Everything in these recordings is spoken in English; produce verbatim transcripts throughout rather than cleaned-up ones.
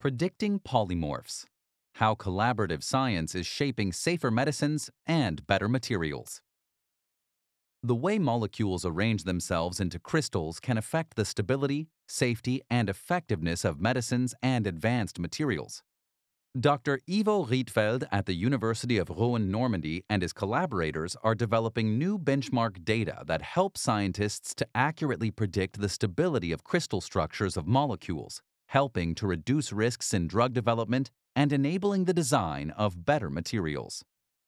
Predicting polymorphs: how collaborative science is shaping safer medicines and better materials. The way molecules arrange themselves into crystals can affect the stability, safety, and effectiveness of medicines and advanced materials. Doctor Ivo Rietveld at the University of Rouen, Normandy, and his collaborators are developing new benchmark data that help scientists to accurately predict the stability of crystal structures of molecules, helping to reduce risks in drug development and enabling the design of better materials.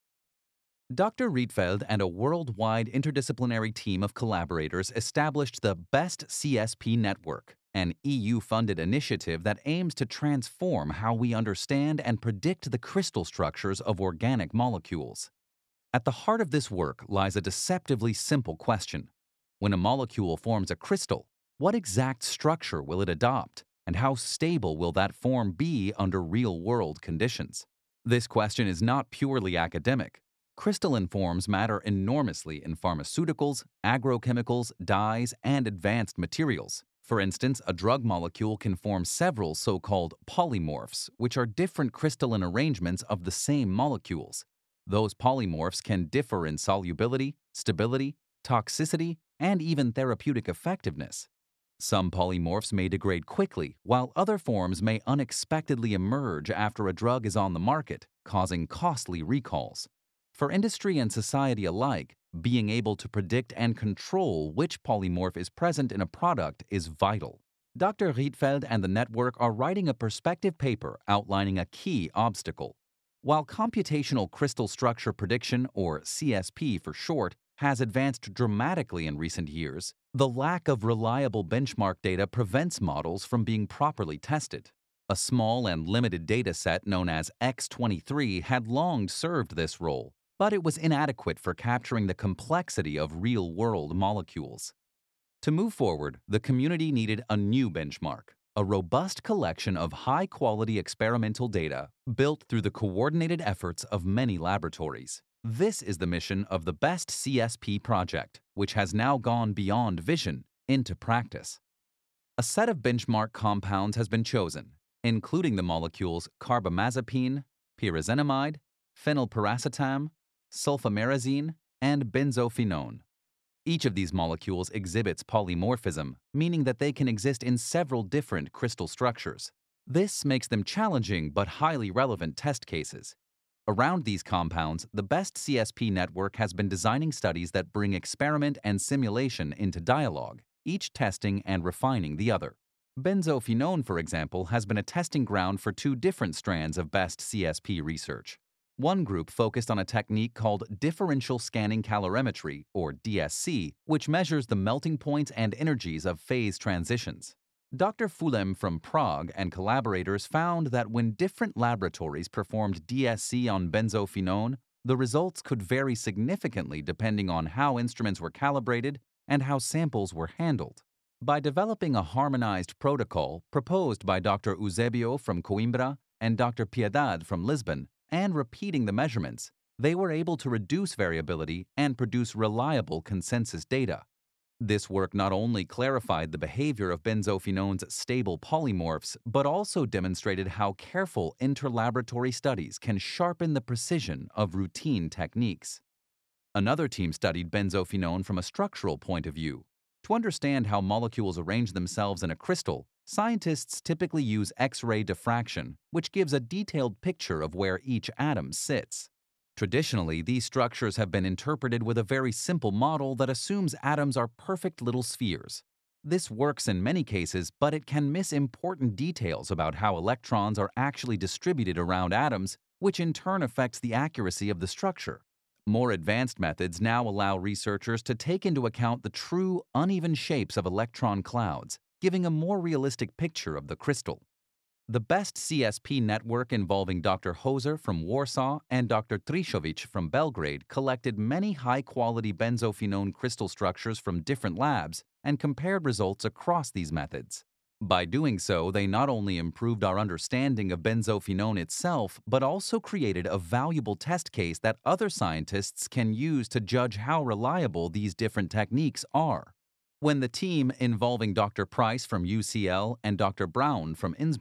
Doctor Rietveld and a worldwide interdisciplinary team of collaborators established the BEST C S P Network, an E U-funded initiative that aims to transform how we understand and predict the crystal structures of organic molecules. At the heart of this work lies a deceptively simple question. When a molecule forms a crystal, what exact structure will it adopt, and how stable will that form be under real-world conditions? This question is not purely academic. Crystalline forms matter enormously in pharmaceuticals, agrochemicals, dyes, and advanced materials. For instance, a drug molecule can form several so-called polymorphs, which are different crystalline arrangements of the same molecules. Those polymorphs can differ in solubility, stability, toxicity, and even therapeutic effectiveness. Some polymorphs may degrade quickly, while other forms may unexpectedly emerge after a drug is on the market, causing costly recalls. For industry and society alike, being able to predict and control which polymorph is present in a product is vital. Doctor Rietveld and the network are writing a perspective paper outlining a key obstacle. While computational crystal structure prediction, or C S P for short, has advanced dramatically in recent years, the lack of reliable benchmark data prevents models from being properly tested. A small and limited data set known as X twenty-three had long served this role, but it was inadequate for capturing the complexity of real-world molecules. To move forward, the community needed a new benchmark, a robust collection of high-quality experimental data built through the coordinated efforts of many laboratories. This is the mission of the BEST C S P project, which has now gone beyond vision into practice. A set of benchmark compounds has been chosen, including the molecules carbamazepine, pyrazinamide, phenylpiracetam, sulfamerazine, and benzophenone. Each of these molecules exhibits polymorphism, meaning that they can exist in several different crystal structures. This makes them challenging but highly relevant test cases. Around these compounds, the BEST C S P network has been designing studies that bring experiment and simulation into dialogue, each testing and refining the other. Benzophenone, for example, has been a testing ground for two different strands of BEST C S P research. One group focused on a technique called differential scanning calorimetry, or D S C, which measures the melting points and energies of phase transitions. Doctor Fulem from Prague and collaborators found that when different laboratories performed D S C on benzophenone, the results could vary significantly depending on how instruments were calibrated and how samples were handled. By developing a harmonized protocol proposed by Doctor Eusebio from Coimbra and Doctor Piedad from Lisbon, and repeating the measurements, they were able to reduce variability and produce reliable consensus data. This work not only clarified the behavior of benzophenone's stable polymorphs, but also demonstrated how careful interlaboratory studies can sharpen the precision of routine techniques. Another team studied benzophenone from a structural point of view. To understand how molecules arrange themselves in a crystal, scientists typically use X-ray diffraction, which gives a detailed picture of where each atom sits. Traditionally, these structures have been interpreted with a very simple model that assumes atoms are perfect little spheres. This works in many cases, but it can miss important details about how electrons are actually distributed around atoms, which in turn affects the accuracy of the structure. More advanced methods now allow researchers to take into account the true, uneven shapes of electron clouds, giving a more realistic picture of the crystal. The BEST C S P network involving Doctor Hoser from Warsaw and Doctor Trishovic from Belgrade collected many high-quality benzophenone crystal structures from different labs and compared results across these methods. By doing so, they not only improved our understanding of benzophenone itself, but also created a valuable test case that other scientists can use to judge how reliable these different techniques are. When the team involving Doctor Price from U C L and Doctor Brown from Innsbruck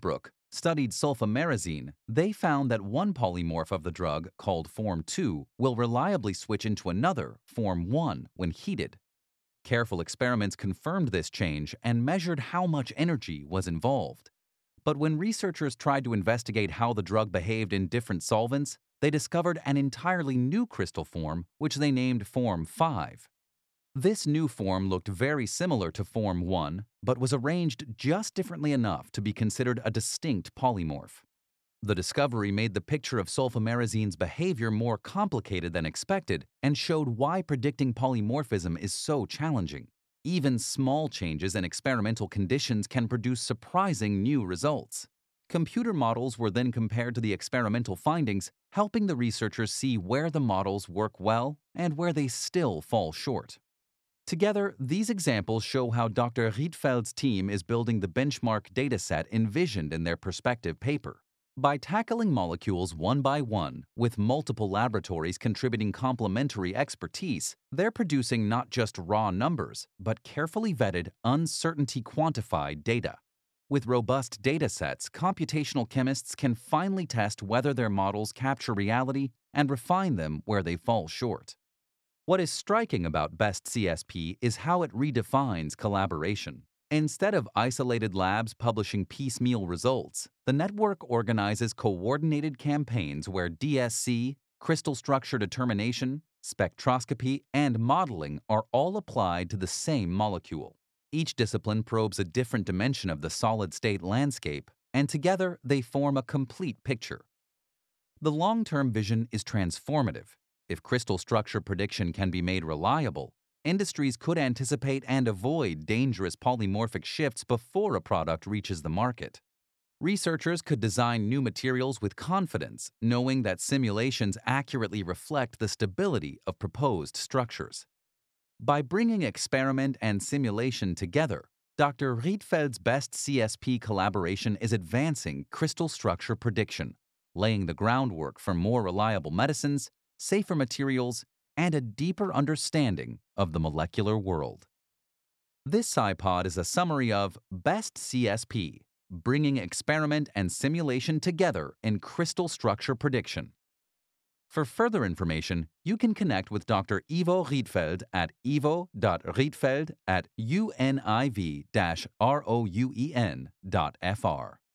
studied sulfamerazine, they found that one polymorph of the drug, called form two, will reliably switch into another, form one, when heated. Careful experiments confirmed this change and measured how much energy was involved. But when researchers tried to investigate how the drug behaved in different solvents, they discovered an entirely new crystal form, which they named form five. This new form looked very similar to form one, but was arranged just differently enough to be considered a distinct polymorph. The discovery made the picture of sulfamerazine's behavior more complicated than expected and showed why predicting polymorphism is so challenging. Even small changes in experimental conditions can produce surprising new results. Computer models were then compared to the experimental findings, helping the researchers see where the models work well and where they still fall short. Together, these examples show how Doctor Rietveld's team is building the benchmark dataset envisioned in their perspective paper. By tackling molecules one by one, with multiple laboratories contributing complementary expertise, they're producing not just raw numbers, but carefully vetted, uncertainty-quantified data. With robust datasets, computational chemists can finally test whether their models capture reality and refine them where they fall short. What is striking about BEST C S P is how it redefines collaboration. Instead of isolated labs publishing piecemeal results, the network organizes coordinated campaigns where D S C, crystal structure determination, spectroscopy, and modeling are all applied to the same molecule. Each discipline probes a different dimension of the solid-state landscape, and together they form a complete picture. The long-term vision is transformative. If crystal structure prediction can be made reliable, industries could anticipate and avoid dangerous polymorphic shifts before a product reaches the market. Researchers could design new materials with confidence, knowing that simulations accurately reflect the stability of proposed structures. By bringing experiment and simulation together, Doctor Rietveld's BEST C S P collaboration is advancing crystal structure prediction, laying the groundwork for more reliable medicines, safer materials, and a deeper understanding of the molecular world. This SciPod is a summary of BEST C S P, bringing experiment and simulation together in crystal structure prediction. For further information, you can connect with Doctor Ivo Rietveld at ivo dot rietveld at univ dash rouen dot fr.